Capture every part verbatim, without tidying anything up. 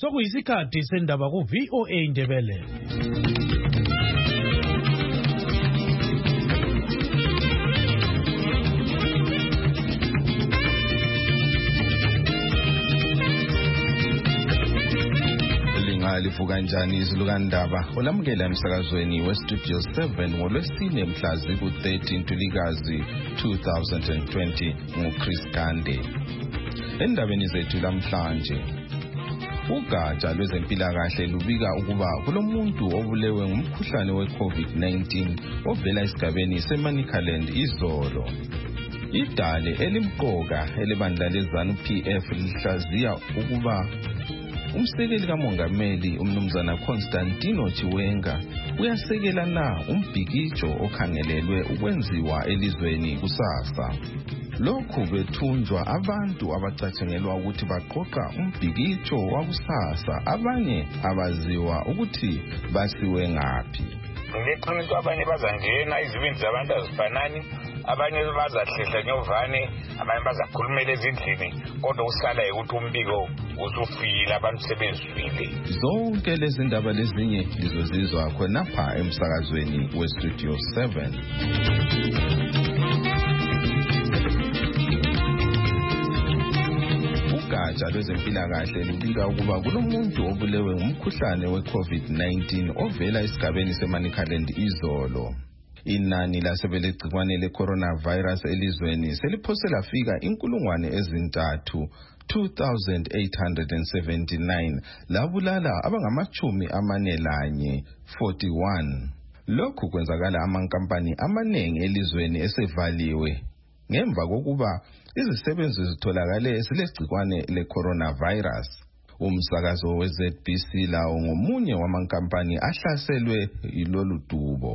Sokuyisikhathi sendaba ku V O A Ndebele. Livuka njani izulu kandaba olamukela emsakazweni we Studio seven ngolwesine mhla ziku thirty Ntulikazi two thousand twenty nguChris Gande. Endabeni zethu lamhlanje, ugatsha lwezempilakahle lubika ukuba kulomuntu obulewe ngumkhuhlane we COVID nineteen ovela esigabeni seManicaland izolo. Idale elimqoka elebandla leZANU P F lihlaziya ukuba umsekeli kamongameli umnumzana Constantino Chiwenga uyasekela na umbhikijo okhangelelwe ukwenziwa elizweni kusasa. Lokhu bethunjwa abantu abacatshangelwa ukuthi baqoqa umbhikijo wakusasa, abanye abaziwa ukuthi basiwe ngaphi. Ngeqiniso abanye bazangena izibindi zabantu azifanani, abanye bazahlehla nyovane, abanye bazakhulumela ezindlini, kodwa usala ukuthi umbiko usufile abantu sebezwile. Zonke lezi ndaba lezinye lizozizwa khonapha emsakazweni we Studio seven. Ugatsha lwezempilakahle lubika ukuba kulomuntu obulewe ngumkhuhlane we COVID nineteen ovela esigabeni seManicaland izolo. Inani lasebelegcikwane le-coronavirus elizweni seliphose lafika inkulungwane ezintathu two thousand eight hundred seventy-nine labulala abangamachumi amane lanye forty-one. Lokhu kwenzakala amankampani amanengi elizweni esevaliwe ngemva kokuba izisebenzi zitholakale zilegcikwane le-coronavirus. Umsakazo we-Z B C lawo ngomunye wamankampani ahlaselwe yilolu dubo.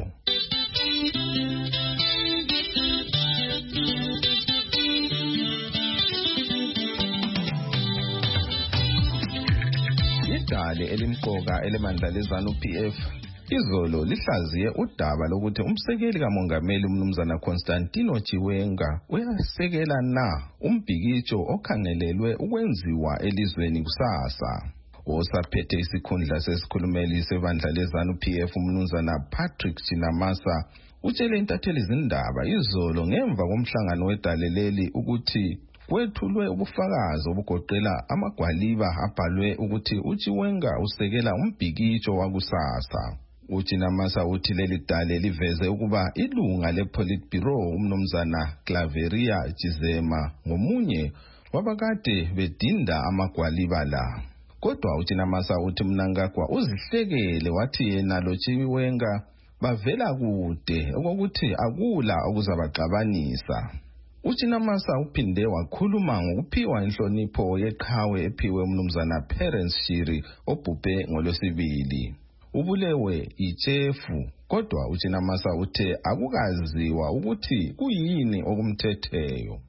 Idale elimqoka elemandla leZANU P F izolo lihlaziye udaba lokuthi umsekeli kamongameli umnumzana Constantino Chiwenga uyasekela na umbhikijo okhangelelwe ukwenziwa elizweni kusasa. Osaphethe isikhundla sesikhulumeli sebandla leZANU P F umnumzana Patrick Chinamasa utshele intatheli izindaba izolo ngemva komhlangano wedale leli ukuthi kwethulwe ubufakazi obugoqela amagwaliba abhalwe ukuthi uChiwenga usekela umbhikijo wakusasa. UChinamasa uthi leli dale liveze ukuba ilunga lePolitburo umnumzana Claveria Chizema ngomunye wabakade bedinda amagwaliba la. Kodwa uChinamasa uthi Mnangagwa uzihlekele wathi yena lo Chiwenga bavela kude okokuthi akula okuzabaxabanisa. UChinamasa uphinde wakhuluma ngokuphiwa inhlonipho yeqhawe ephiwe umnumzana Parents Shiri obhubhe ngolwesibili. Ubulewe ichefu, kodwa uChinamasa uthe akukaziwa ukuthi kuyini okumthetheyo.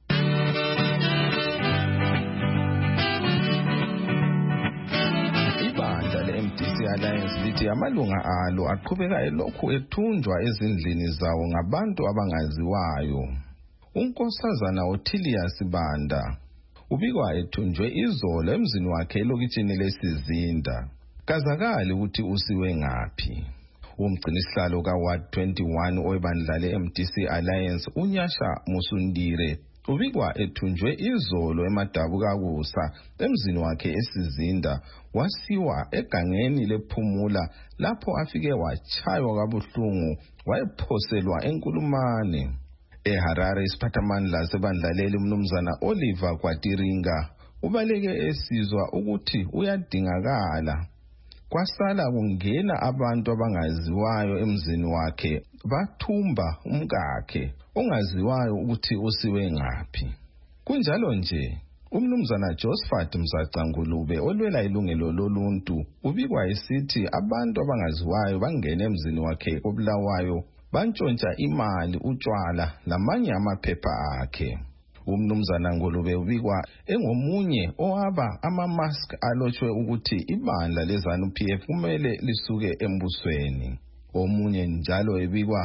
Ibandla le-M D C Alliance lithi amalunga alo aqhubeka elokhu ethunjwa ezindlini zawo ngabantu abangaziwayo. Unkosazana Othilius Banda ubikwa ethunjwe izolo emzini wakhe elokitshini leSizinda. Kazakali ukuthi usiwe ngaphi. Umgcinisihlalo kaWard twenty-one owebandla le-M D C Alliance uNyasha Musundire ubikwa ethunjwe izolo eMadabuka kusa emzini wakhe eSizinda, wasiwa egangeni lePhumula lapho afike wachaywa kabuhlungu wayephoselwa enkulumane. EHarare isiphathamandla sebandla leli umnumzana Oliver Kwatiringa ubaleke esizwa ukuthi uyadingakala. Kwasala kungena abantu abangaziwayo emzini wakhe bathumba umkakhe ongaziwayo ukuthi usiwe ngaphi. Kunjalo nje umnumzana Josephat Msacangulube olwela ilungelo loluntu ubikwa esithi abantu abangaziwayo bangena emzini wakhe obulawayo bantshontsha imali, utshwala namanye amaphepha akhe. Umnumzana Ngulube ubikwa engomunye owaba ama-mask alotshwe ukuthi ibandla leZANU P F kumele lisuke embusweni. Omunye njalo ebikwa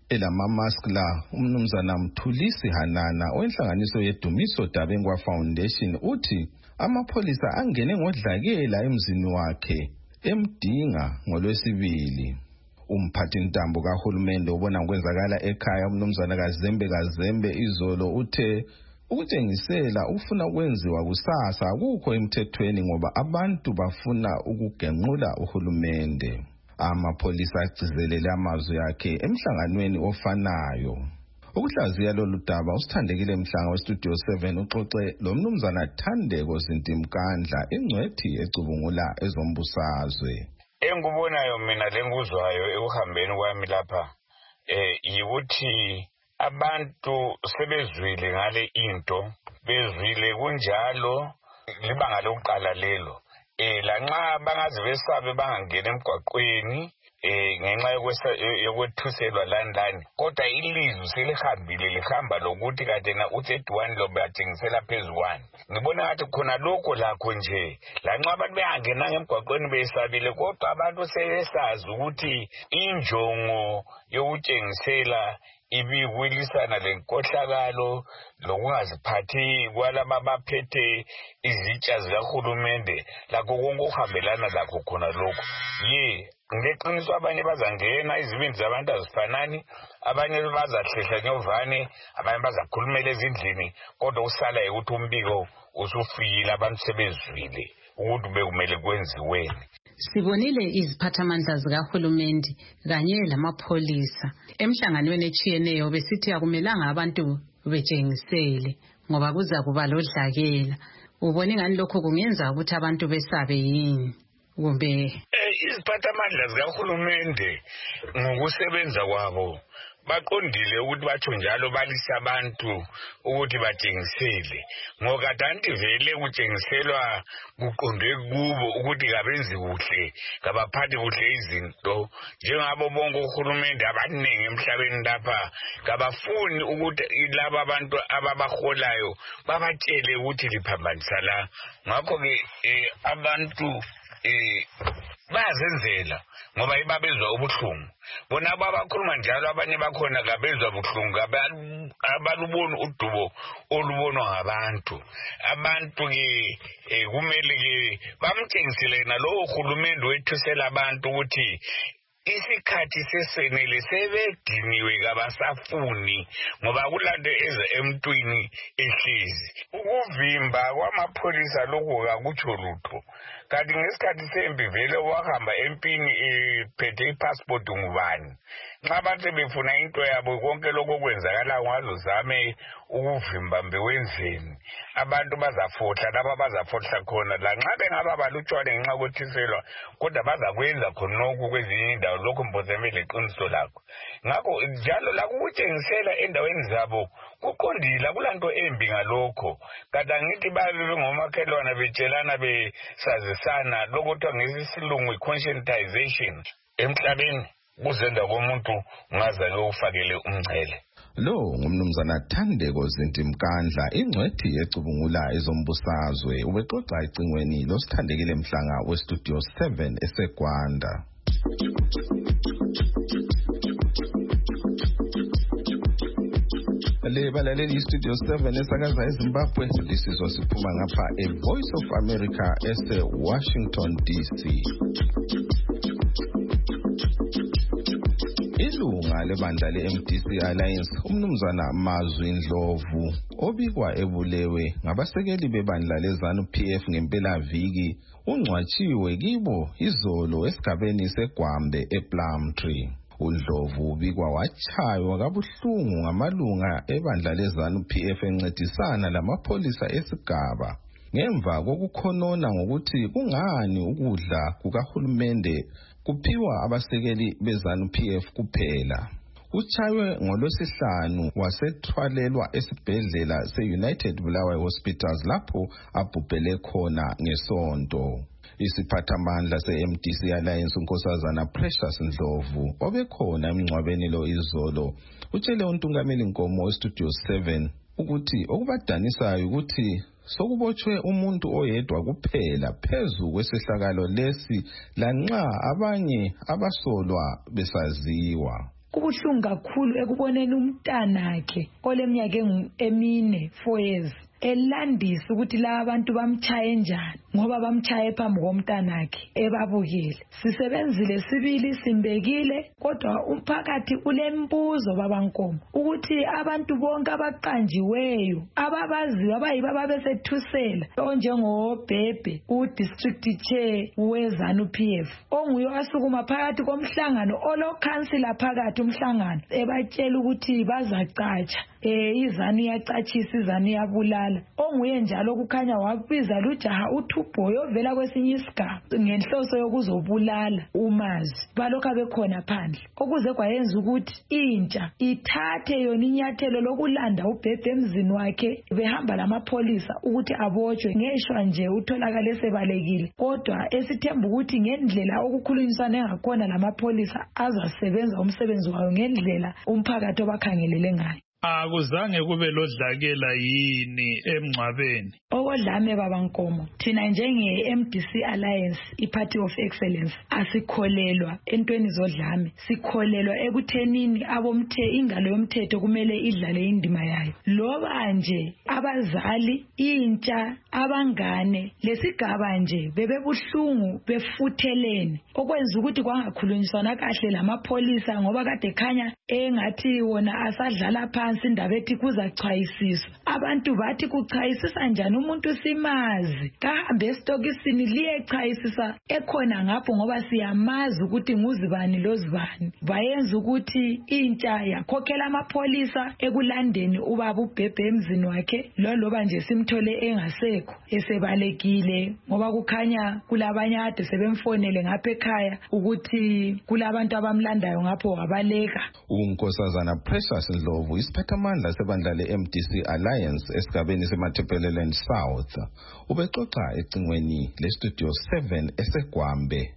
Elamamask la umnumzana Mthulisi Hanana owenhlanganiso yeDumiso Dabengwa Foundation uthi amapholisa angene ngodlakela emzini wakhe emdinga ngolwesibili. Umphathi ntambo kahulumende ubona kwenzakala ekhaya umnumzana kaZembe kaZembe izolo uthe ukutshengisela ufuna ukwenziwa kusasa akukho emthethweni ngoba abantu bafuna ukugenqula uhulumende. Amapholisa agcizelele amazwi yakhe emhlanganweni ofanayo. Ukuhlaziya lolu daba usithandekile Mhlanga weStudio seven uxoxe lo mnumzana Thandeko Zintimkandla ingcwethi ecubungula ezombusazwe. Engikubonayo mina lenguzwayo ekuhambeni kwami lapha eh yikuthi abantu sebezwile ngale into bezwile kunjalo libanga lokuqala lelo eh lanxa bangazi besabe bangangena emgwaqweni eh ngenxa yokwethuselwa landlani kodwa ilizwi selihambile lihamba lokuthi kade na uThedwani lo bathengisela phezukwane. Ngibona ngathi khona lokho lakho nje lanxa abantu bengangena emgwaqweni besabile kodwa abantu sebesazi ukuthi injongo yokutshengisela ibikwilisana lenkohlakalo lokungaziphathi kwalaba abaphethe izitsha zikahulumende lakho konke okuhambelana lakho khona lokho. Ye ngeqiniso abanye bazangena izibindi zabantu azifanani, abanye bazahlehla nyovane, abanye bazakhulumela ezindlini kodwa usala ukuthi umbiko usufikile abantu sebezwile ukuthi bekumele kwenziweni. Sibonile iziphathamandla zikahulumende kanye lamapholisa emhlanganweni echiyeneyo besithi akumelanga abantu betshengisele ngoba kuza kuba lodlakela. Ubone ngani lokho kungenza ukuthi abantu besabe yini kumbe iziphathamandla zikahulumende ngokusebenza kwabo baqondile ukuthi batho njalo balisa abantu ukuthi batshengisele ngoba kanti vele kutshengiselwa kuqonde kubo ukuthi kabenzi kuhle kabaphathi kuhle izinto njengabo bonke uhulumende abaningi emhlabeni lapha kabafuni ukuthi laba abantu ababaholayo babatshele ukuthi liphambanisa la. Ngakho ke abantu eh bazenzela ngoba ibabezwa ubuhlungu bona abakhuluma njalo abanye bakhona kabezwa ubuhlungu abalubona udubo olubonwa ngabantu abantu ke kumele ke bamtshengisele nalowo uhulumende wethusela abantu ukuthi isikhathi sesenele sebediniwe kabasafuni ngoba kulanto eze emntwini ehlezi ukuvimba kwamapholisa lokho akutsho lutho. Kanti ngesikhathi sempi vele wahamba empini ephethe ipassport ngubani nxa abantu befuna into yabo konke lokho kwenzakala ngazozame ukuvimba mbewenzeni abantu bazafohla laba bazafohla khona lanxa bengaba balutshwane ngenxa kwethiselwa kodwa bazakwenza khonokho kwezinye indawo lokho mbozemele iqiniso lakho. Ngakho njalo la kutshengisela endaweni zabo kuqondile kulanto embi ngalokho. Kanti angithi babe ngomakhelwana betshelana besazisana lokuthiwa ngesilungu conscientization emhlabeni kuzenda komuntu ngaza lofakele umncele. Lo ngumnumzana Thandeko Zintimkandla ingcwethi ecubungula ezombusazwe ubexoxa icingweni losithandekile Mhlanga weStudio seven eseGwanda. Le balaleli iStudio seven esakaza eZimbabwe lisizwa siphuma ngapha eVoice of America ese Washington D C. Ilunga lebandla le-M D C Alliance umnumzana Mazwi Ndlovu obikwa ebulewe ngabasekeli bebandla leZANU P F ngempelaviki ungcwatshiwe kibo izolo esigabeni seGwambe ePlumtree. uNdlovu ubikwa wachaywa kabuhlungu ngamalunga ebandla leZANU P F encedisana lamapholisa esigaba ngemva kokukhonona ngokuthi kungani ukudla kukahulumende kuphiwa abasekeli beZANU P F kuphela. Uchaywe ngolwesihlanu wasethwalelwa esibhedlela se-United Bulawayo Hospitals lapho abhubhele khona ngesonto. Isiphathamandla se-M D C Alliance unkosazana Precious Ndlovu obekhona emngcwabeni lo izolo utshele uNtungameli Nkomo weStudio seven ukuthi okubadanisayo ukuthi sokubotshwe umuntu oyedwa kuphela phezu kwesehlakalo lesi lanxa abanye abasolwa besaziwa. ubuhlungu kakhulu ekuboneni umntanakhe oleminyaka emine four years elandisa ukuthi la abantu bamchaye njani ngoba bamchaye phambi komntanakhe ebabukile. Sisebenzile sibili simbekile kodwa umphakathi ulembuzo babankomo ukuthi abantu bonke abaqanjiweyo ababaziyo abayibaba besethusela onjengobhebhe u-district chair weZANU P F onguye wasukuma phakathi komhlangano olokhansila phakathi umhlangano ebatshela ukuthi bazacatsha eh iZANU iyacatshisa iZANU iyabulala onguye njalo kukhanya wabiza lujaha uThubhoyo ovela kwesinye isigaba ngenhloso yokuzobulala uMazi balokho bekhona phandle okuze kwayenza ukuthi intsha ithathe yona inyathelo lokulanda ubhebhe emzini wakhe behamba lamapholisa ukuthi abotshwe ngeshwa nje utholakale sebalekile kodwa esithemba ukuthi ngendlela okukhulunyisana engakhona lamapholisa azasebenza umsebenzi wayo ngendlela umphakathi obakhangelele ngayo. Akuzange kube lodlakela yini emncwabeni? Okodlame babankomo thina njenge M D C Alliance iParty of Excellence asikholelwa entweni zodlame, sikholelwa ekuthenini abomthe ingalo yomthetho kumele idlale indima yayo. Loba nje abazali, intsha, abangane lesigaba nje bebebuhlungu befuthelene okwenza ukuthi kwangakhulunyiswana kahle lamapholisa ngoba kade khanya engathi wona asadlala phansi indaba ethi kuzachwayisiswa. Abantu bathi kuchayisisa njani umuntu simazi kahambe esitokisini liyechayisisa ekhona ngapho ngoba siyamazi ukuthi nguzibani lozibani. Bayenza ukuthi intsha yakhokhela amapholisa ekulandeni ubaba uBhebhe emzini wakhe loba nje simthole engasekho esebalekile ngoba kukhanya kulabanye ade sebemfonele ngapha ekhaya ukuthi kulabantu abamlandayo ngapho wabaleka. uNkosazana Precious Ndlovu isiphathamandla sebandla le-M D C Alliance esigabeni seMatabeleland South ubexoxa ecingweni le-Studio seven eseGwambe.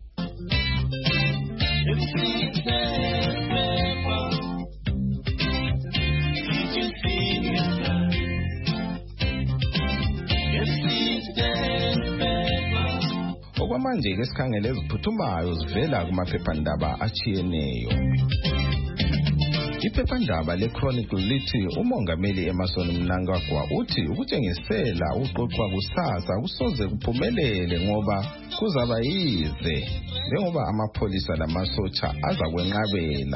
Okwamanje ke sikhangele eziphuthumayo zivela kumaphephandaba achiyeneyo. Iphephandaba le-Chronicle lithi umongameli Emmerson Mnangagwa uthi ukutshengisela uqoqwa kusasa kusoze kuphumelele ngoba kuzaba yize njengoba amapholisa lamasotsha aza kwenqabela.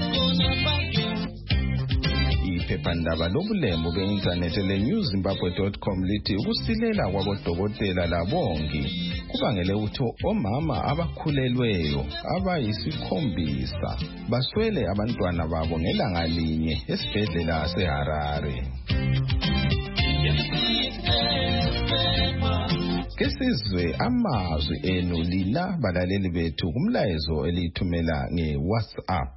Iphephandaba lobulembu be-internet le-new zimbabwe dot com lithi ukusilela kwabodokotela labongi kubangele ukuthi omama abakhulelweyo abayisikhombisa baswele abantwana babo ngelanga linye esibhedlela seHarare. Kesizwe amazwi enu lina balaleli bethu kumlayezo elithumela nge-WhatsApp.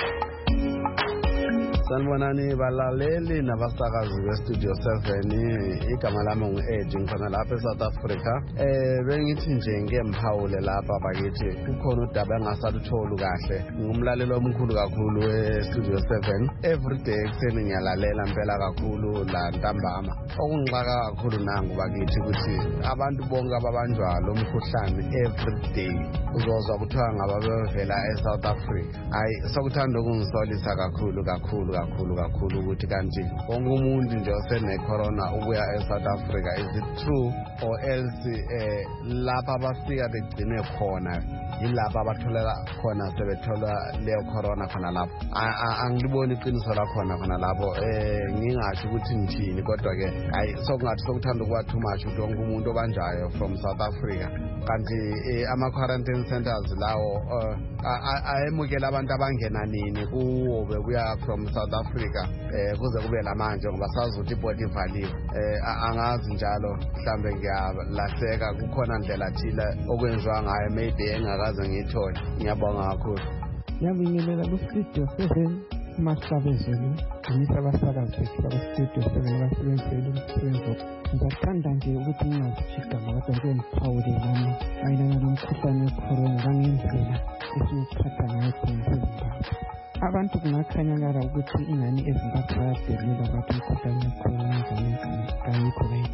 Sanibonani balaleli nabasakazi beStudio seven, igama lami ngu-Ed ngikhona lapha eSouth Africa. Eh bengithi nje ngemphawule lapha bakithi kukhona udaba engasalutholi kahle. Ngumlaleli omkhulu kakhulu weStudio seven. Every day ekuseni ngiyalalela impela kakhulu la ntambama. Okungixaka kakhulu nangu bakithi ukuthi abantu bonke ababanjwa lo mkhuhlane every day uzozwa kuthiwa ngababevela eSouth Africa. Hayi sokuthanda ukungisolisa kakhulu kakhulu kakhulu kakhulu ukuthi kanti wonke umuntu nje osene corona ubuya eSouth Africa. Is it true or else eh lapha abafika begcine khona yilapha abatholela khona sebethola leyo corona khona lapho? Angiliboni iqiniso la khona khona lapho. Eh ngingasho ukuthi ngithini kodwa ke hayi sokungathi sokuthanda ukuba too much ukuthi wonke umuntu obanjayo from South Africa kanti ama quarantine centers lawo ayemukela abantu abangena nini kuwo bebuya from South Africa eh kuze kube lamanje ngoba sazi ukuthi ibody ivaliwe. Eh angazi njalo mhlambe ngiyalahleka kukhona indlela thile okwenziwa ngayo maybe engakaze ngiyithole. Ngiyabonga kakhulu. Ngiyabingelela ku-Studio seven uMasabezulu ngimisa abasakazi bethu baka-Studio seven abasebenzela umsebenzi. Ngizathanda nje ukuthi ngingazijigama kodwa nje ngiphawule nami mayelana nomkhuhlane we-corona kangendlela esiwuphatha ngayo khona eZimbabwe. Abantu kungakhanyakala ukuthi ingani eZimbabwe bayabhelela bathi umkhuhlane we-corona kayikho kayikho.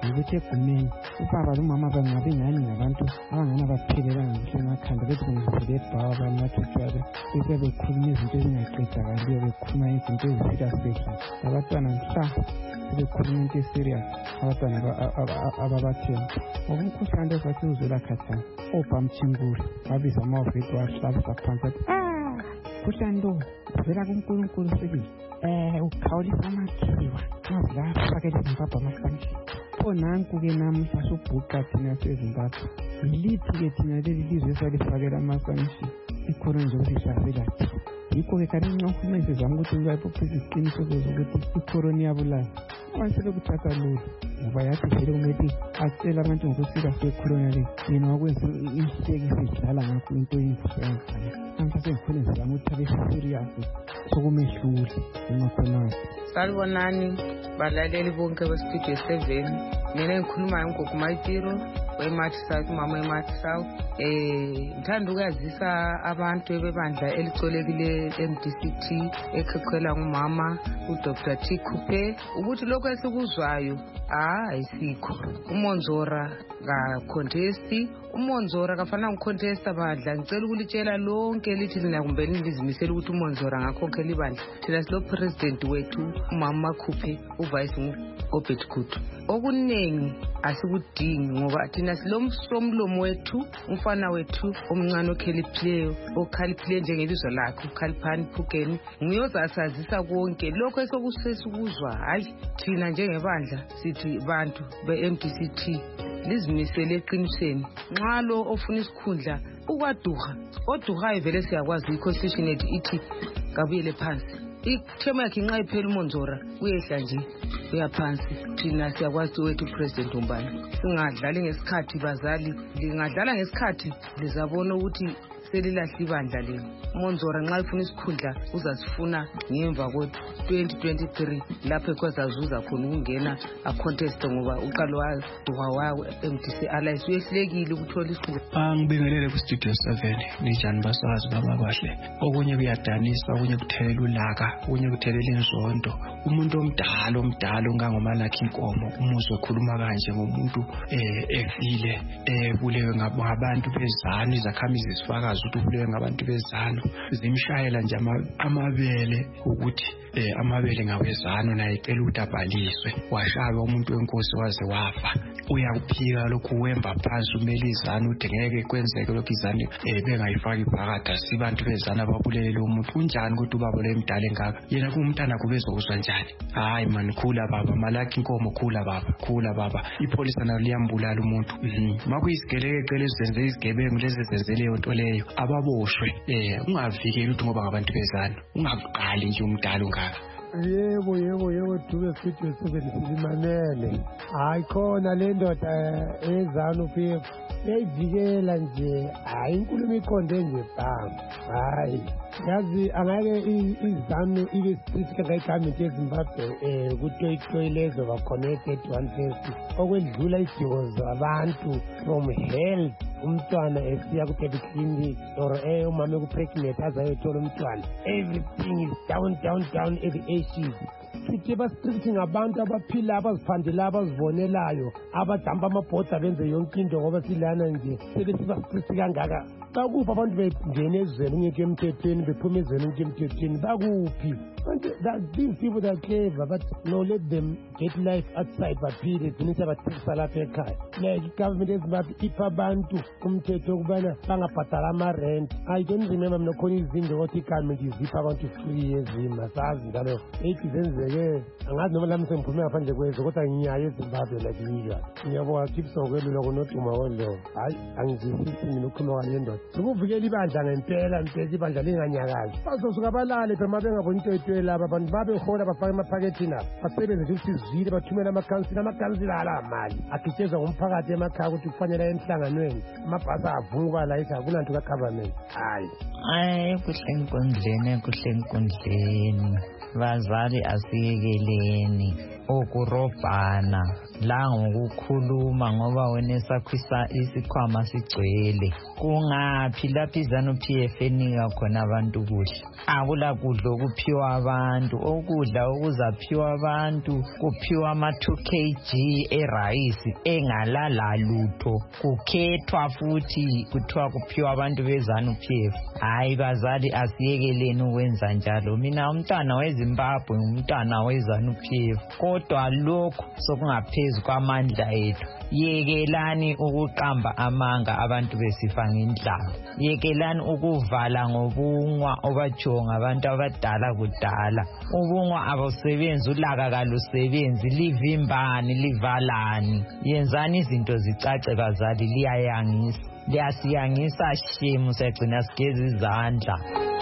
ukuthi egumeni ubaba lomama bangabi ngani ngabantu abangana baphelelanga kuhle emakhanda bethi bengaphele ebhawa banathutshwale bese bekhuluma izinto ezingaqedakaliyo bekhuluma izinto ezisiriyasehla abantwana mhla sebekhuluma into eserious abantwana ababathemba ngoba umkhuhlane esathi uzwela khathana obhamthingula babiza amaveti wahlabisa phansi athi ah mkhuhlane lo uvela kunkulunkulu sibili um ukhawulisa amakhiwa nazi la fakele izimbabwe amahlanje pho nanku-ke namuhla sobhuqa thina sezimbabwe yiliphi-ke thina leli lizwe esalifakela amasanshi ikhona nje ukuthi ihlaselathi yikho-ke kanti nxa ufuna sizama ukuthi ngibayiphophisa iziqiniseko zokuthi ikhorona iyabulala abasele kuthatha lula ngoba yathi vele kumele atshela abantu ngokusika sekhorona le yena wakwenza imhlekisi idlala ngakho into yimvusanzana namhla sengikhona zizama ukuthi abesisiriyasi sokumehlula emakhonakho. Salibonani balaleli bonke bestudio seven. Mina ngikhuluma ngogogo Mayitiro weMathi South, mama weMathi South. Eh ngithanda ukuyazisa abantu ebebandla elicolekile M D C T ekhekhwela ngumama uDr T Coupe ukuthi lokho esikuzwayo ah ayisikho. uMonzora ka contesti uMonzora kafana ngicontesta badla ngicela ukulitshela lonke lithi lina kumbe nilizimisela ukuthi uMonzora ngakho libandla thina silo president wethu umama Coupe uvice uBet Kutu okuningi asikudingi ngoba thina silomsomlomo wethu umfana wethu omncane okhaliphleyo okhaliphle njengelizwe lakhe uKhaliphani Phukeni ngiyozasazisa konke lokho esokusesikuzwa hayi thina njengebandla sithi bantu be-M D C T lizimisele eqinisweni nxa lo ofuna isikhundla ukwaduha oduhayo vele siyakwazi i-constitution yethu ithi kabuyele phansi ithema yakhe nxa iphela uMonzora uyehla nje uyaphansi thina siyakwazi wethu president umbani singadlali ngesikhathi bazali lingadlala ngesikhathi lizabona ukuthi selilahla ibandla lelo uMonzora nxa ifuna isikhundla uzasifuna ngemva kwethu twenty twenty-three lapho ekwazazuza khona ukungena a contest ngoba uqalo waduha wawo M D C alliance uyehlekile ukuthola isikhundla. Angibingelele ku studio seven nijani basazi baba bahle okunye kuyadanisa okunye kuthelela ulaka okunye kuthelela inzondo umuntu omdala omdala ongangomalakhe inkomo umuzwe ekhuluma kanje ngomuntu eh efile eh bulewe ngabantu bezana izakhamizi zifakaza ukuthi ubulewe ngabantu bezana zimshayela nje amabele ukuthi eh amabele ngawezana naye icela ukuthi abhaliswe washaba umuntu wenkosi waze wafa uyakuphika lokhu wemba phansi umele izana uthi ngeke kwenzeke lokhu izana eh bengayifaki phakathi asibantu bezana ababulele lo muntu kunjani ukuthi ubaba lo emdala engaka yena kumntana kubezokuzwa njani hayi man khula baba malaki inkomo khula baba khula baba ipolisa nalo liyambulala umuntu makuyisigelekeqele ecela izenze izigebengu lezi zenzeleyo nto leyo ababoshwe eh ungavikeli ukuthi ngoba ngabantu bezana ungavuqali nje umdala ungaka. Yebo yebo yebo dube studio seven silimanele hayi khona le ndoda ezana uPF yayivikela nje hayi inkulumo iqonde nje bam hayi yazi angake izanu ibe sithi ngayigama eZimbabwe eh kutoyitoyilezo ba connected one first okwedlula idingo zabantu from health umntwana esiya ku-baby clinic or eh umama ku-pregnant azayothola umntwana everything is down down down at the ashes sithi bastricting abantu abaphila abaziphandela abazibonelayo abadamba amabhoda benze yonke into ngoba silana nje sebe sibastrict kangaka bakuphi abantu bengena ezweni ungekho emthethweni bephuma ezweni ungekho emthethweni bakuphi these people that are clever but no let them get life outside baphile finisa bathekisa lapha ekhaya like government ezimbabwe ipha abantu umthetho okubana bangabhadala ama-rent I don't remember mina khona izinto ukuthi igovernment izipha abantu free ezima sazi njalo eithi zenzeke angazi noma lami sengiphume ngaphandle kwezwe kodwa ngiyayo ezimbabwe like usual ngiyabonga Gibson kwelula kunoduma wodlovu hayi angizwisisi mina ukhuluma kwale ndoda ukuvikela ibandla ngempela mpela ibandla linganyakazi bazosuka balale phela mabengaboni into etwe laba abantu babehola bafaka emaphakethini abo basebenze nje ukuthi sizwile bathumela amakansila amakansila ala mali agitshezwa ngumphakathi emakhaya ukuthi kufanele emhlanganweni amabhasi avuka la isa kunanto ka-government hayi hayi kuhle enkundleni kuhle enkundleni bazali asiyekeleni ukurobhana la ngokukhuluma ngoba wena esakhwisa isikhwama sigcwele kungaphi lapho izanu P F enika khona abantu kuhle akula kudla okuphiwa abantu, ukudla okuzaphiwa abantu kuphiwa ama two kilograms erayisi engalala lutho, kukhethwa futhi kuthiwa kuphiwa abantu beZANU P F. Hayi bazali, asiyekeleni ukwenza njalo. Mina umntana weZimbabwe umntana weZANU P F, kodwa lokho sokungaphezu kwamandla ethu. Yekelani ukuqamba amanga abantu besifa ngendlala. Yekelani ukuvala ngobungwa obajonga abantu abadala kudala. Ubungwa abusebenzi, ulaka kalusebenzi, livimbani livalani. Yenzani izinto zicace bazali, liyayangisa. Liyasiyangisa shemu, sagcina sigeza izandla.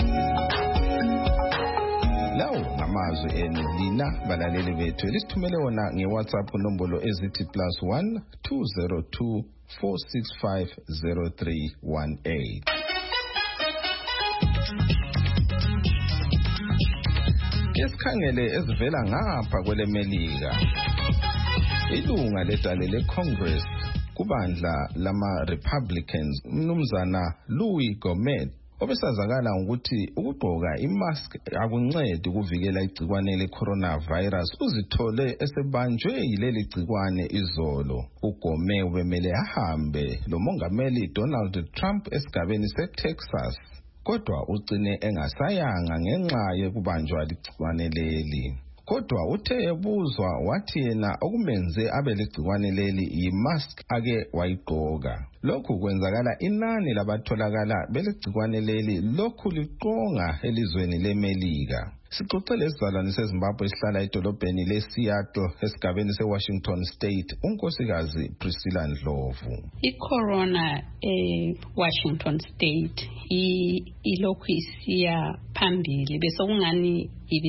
Lawo ngamazwi enu lina balaleli bethu, lisithumele wona ngeWhatsApp nombolo ezithi plus one two zero two four six five zero three one eight. Esikhangele ezivela ngapha kwele Melika. Ilunga ledale leCongress kubandla lama Republicans umnumzana Louis Gohmert obesazakala ukuthi ukugqoka imask akuncedi ukuvikela igcikwane le-coronavirus uzithole esebanjwe yileli gcikwane izolo. uGohmert ubemele ahambe lo mongameli Donald Trump esigabeni seTexas, kodwa ugcine engasayanga ngenxa yokubanjwa ligcikwane leli. Kodwa uthe ebuzwa wathi yena okumenze abe legcikwane leli yimask ake wayigqoka. Lokhu kwenzakala inani labatholakala belegcikwane leli lokhu liqonga elizweni leMelika. Sixoxele isizalwane seZimbabwe esihlala edolobheni leSeattle esigabeni seWashington State, unkosikazi Priscilla Ndlovu. I-corona eWashington State ilokhu isiya phambili bese kungani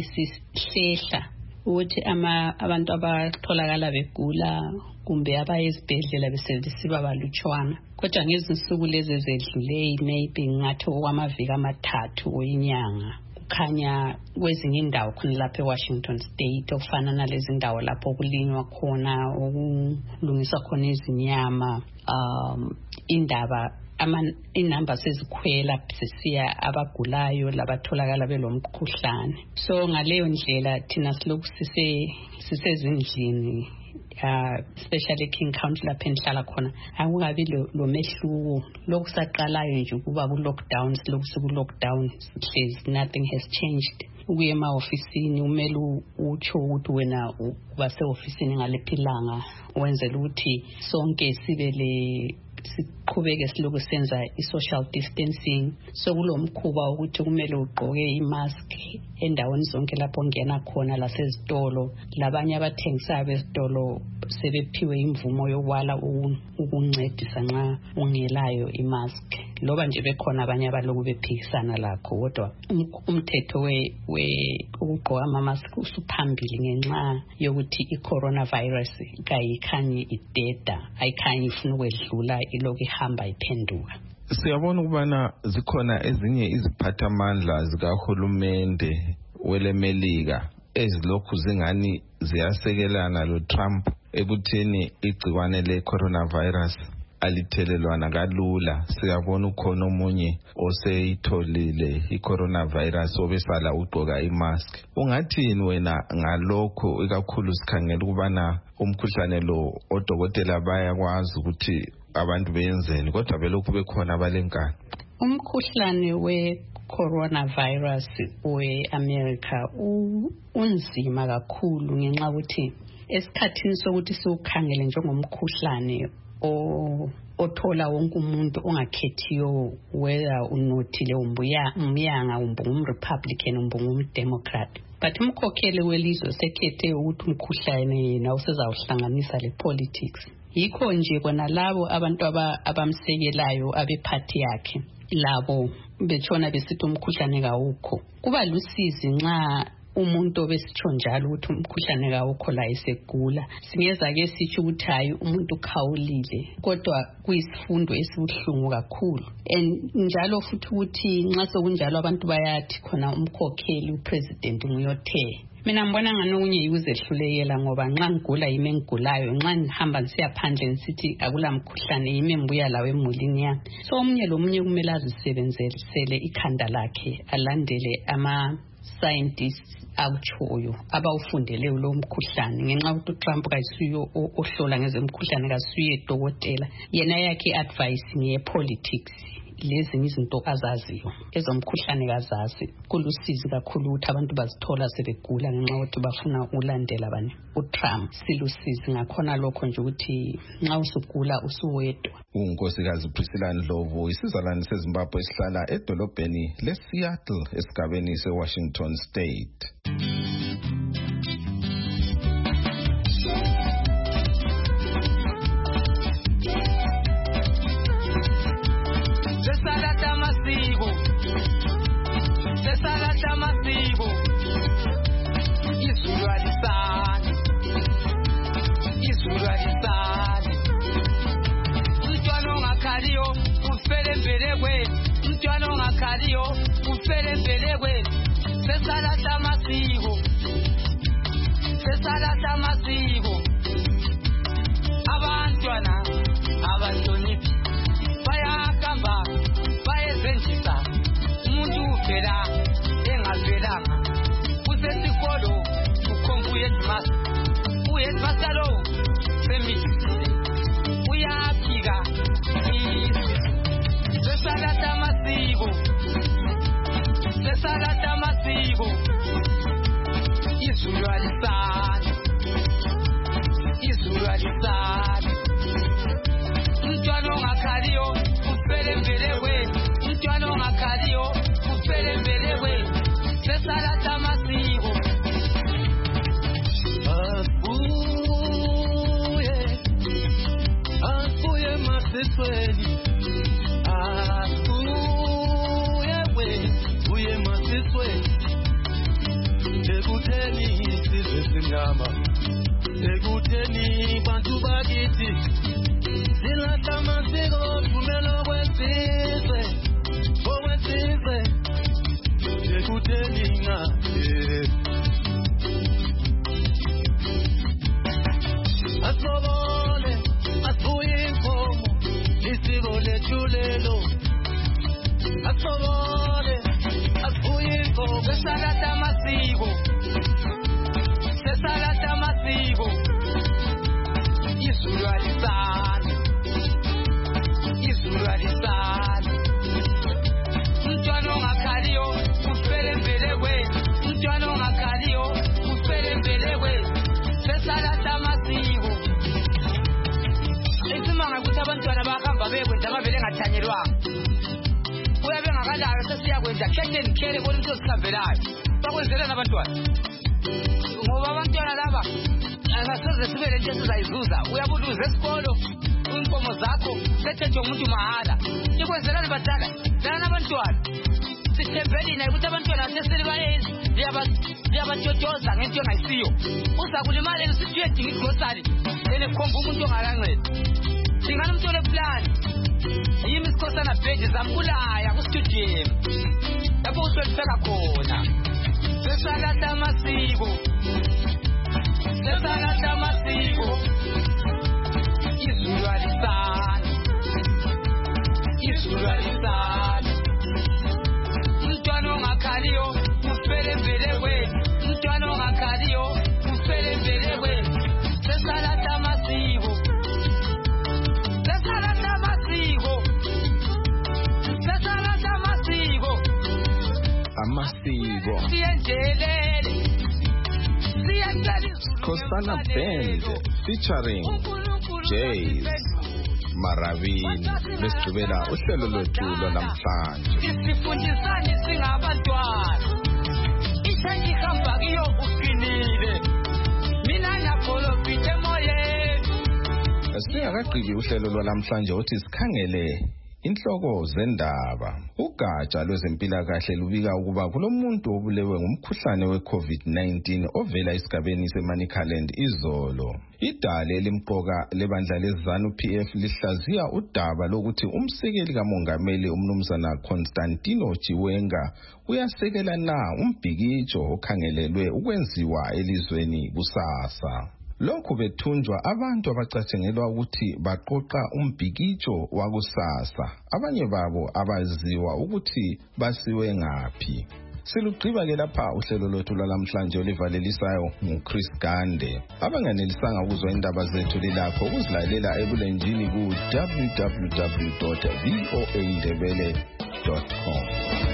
ibisihlehla ukuthi ama abantu abatholakala begula kumbe abayesibhedlela besebesiba balutshwana. Kodwa ngezinsuku lezi ezedlule maybe ngathi okwamaviki amathathu oyinyanga kukhanya kwezinye indawo khona lapha eWashington State ofana nalezi indawo lapho kulinywa khona okulungiswa khona izinyama, um indaba ama inamba sezikhwela sisiya abagulayo labatholakala belomkhuhlane. So ngaleyo ndlela thina silokhu sise sisezindlini, uh especially King County lapha enhlala khona akukabi lo mehluko. Lokhu saqalayo nje kuba ku lockdown, silokhu siku lockdown, nothing has changed. Ukuye ema-ofisini umele utsho ukuthi wena uba se-ofisini ngalephilanga wenzela ukuthi sonke sibe le siqhubeke silokhu senza i-social distancing. So kulomkhuba ukuthi kumele ugqoke imask endaweni zonke lapho ongena khona lasezitolo. Labanye abathengisayo bezitolo sebephiwe imvumo yokwala ukuncedisa nxa ungelayo imask, loba nje bekhona abanye abaloku bephikisana lakho. Kodwa umthetho we ukugqoka ama-mask usuphambili ngenxa yokuthi i-coronavirus kayikhanyi ideda, ayikhanyi ifuna ukwedlula, ilokhu ihamba iphenduka. Siyabona ukubana zikhona ezinye iziphathamandla zikahulumende weleMelika ezilokhu zingani ziyasekelana lo Trump ekutheni igcikwane le-coronavirus alithelelwana kalula. Siyabona ukhona omunye oseyitholile i-coronavirus obesala ugqoka imask. Ungathini wena ngalokho, ikakhulu sikhangela ukubana umkhuhlane lo odokotela bayakwazi ukuthi abantu beyenzeni kodwa belokhu bekhona abalenkani? Umkhuhlane we-coronavirus we-America unzima kakhulu ngenxa ukuthi esikhathini sokuthi siwukhangele njengomkhuhlane othola wonke umuntu ongakhethiyo whether unothile umbuya umyanga umRepublican umDemocrat, but umkhokheli welizwe sekhethe ukuthi umkhuhlane yena usezawuhlanganisa le politics. Yikho nje kona labo abantu abamsekelayo abephathi yakhe labo betshona besithi umkhuhlane kawukho. Kuba lusizi nxa umuntu obesitsho njalo ukuthi umkhuhlane kawukho la esegula. Singeza ke sithi ukuthi hayi umuntu khawulile, kodwa kuyisifundo esibuhlungu kakhulu. And njalo futhi ukuthi nxa sokunjalo abantu bayathi khona umkhokheli upresident nguyothe. Mina ngibona ngani okunye yikuzehlulekela ngoba nxa ngigula yime ngigulayo, nxa ngihamba ngisiya phandle ngisithi akula mkhuhlane yime ngibuya lawe emulini yami. So omunye lomunye kumele azisebenzele ikhanda lakhe, alandele ama scientists akuchoyo abawufundele lo mkhuhlane ngenxa ukuthi uTrump kayisuyo ohlola ngezemkhuhlane kasuye dokotela yena yakhe advice nge politics lezi izinto azaziyo ezomkhuhlane kazazi kulusizi kakhulu ukuthi abantu bazithola sebegula ngenxa ukuthi bafuna ulandela bani uTrump silusizi ngakhona lokho nje ukuthi nxa usugula usuwedwa. Unkosikazi Priscilla Ndlovu isizalwane seZimbabwe esihlala edolobheni leSeattle esigabeni seWashington State. Sesalata masibo, sesalata masibo, izulu alisani, izulu alisani. Mtwana ongakhaliyo ufele mbelekweni, mtwana ongakhaliyo ufele mbelekweni. Sesalata masibo, sesalata masibo. Abantwana abahloniphi bayakamba bayezenjisa umuntu uvela engavelanga kusesikolo ukhombuye dimasi uye dimasi semithile uyaphika sesalata masiko sesalata masiko izulu alisani izulu alisani mntwana ongakhaliyo ufele mbelekweni mntwana ongakhaliyo ufele mbelekweni sesalata masiko abuye abuye masisweni abuye we uye masisweni ekutheni isizwe simnyama ekutheni bantu bakithi silahla masiko thumela kwensizwe okwensizwe ekutheni ngabe asobole asibuye inkomo isiko lethu lelo asobole asibuye inkomo sesalata masiko sesalata masiko izulu alisani izulu alisani mntwana ongakhaliyo ufele mbelekweni mntwana ongakhaliyo ufele mbelekweni sesalata masiko isimanga ukuthi abantwana bahamba bekwenza amavele engathanyelwanga kuya bengakalayo sesiyakwenza kheteni khere kona into zihambelayo bakwenzeleni abantwana ngoba abantwana laba angasoze sibe lento esizayizuza uyabuthi uze esikolo inkomo zakho sethethe umuntu mahala ikwenzelani badala dala nabantwana sithembelini ukuthi abantwana seselibayezi liyabatyotoza ngento engayisiyo uza kulimaleni sithi uyedinga igrosari enekhomba umuntu ongalanceda dingani umuntu oleplani yimi isikhosana bheji zamkulaya kustudium lapho usolifeka khona sesalata amasiko sesalata amasiko izulu alisani izulu alisani mntwana ongakhaliyo ufele mbelekweni mntwana ongakhaliyo ufele mbelekweni sesalata amasiko sesalata amasiko sesalata amasiko amasiko siyenjelele Khosana Band featuring Jays Maravini besigqibela uhlelo lwethu lwanamhlanje. Isifundisani singabantwana ithengi ihamba kiyo ufinile mina ngiyapholofite emoyeni. Singakagqibi uhlelo lwanamhlanje uthi sikhangele inhloko zendaba. Ugatsha lwezempilakahle lubika ukuba kulomuntu obulewe ngumkhuhlane we-COVID nineteen ovela esigabeni seManicaland izolo. Idale elimqoka lebandla leZanu P F lihlaziya udaba lokuthi umsekeli kamongameli umnumzana Constantino Chiwenga uyasekela na umbhikijo okhangelelwe ukwenziwa elizweni kusasa. Lokhu bethunjwa abantu abacatshengelwa ukuthi baqoqa umbhikijo wakusasa, abanye babo abaziwa ukuthi basiwe ngaphi. Silugqiba ke lapha uhlelo lwethu lwalamhlanje olivalelisayo nguChris Gande. Abanganelisanga ukuzwa indaba zethu lilakho ukuzilalela ebulenjini ku w w w dot v o a ndebele dot com.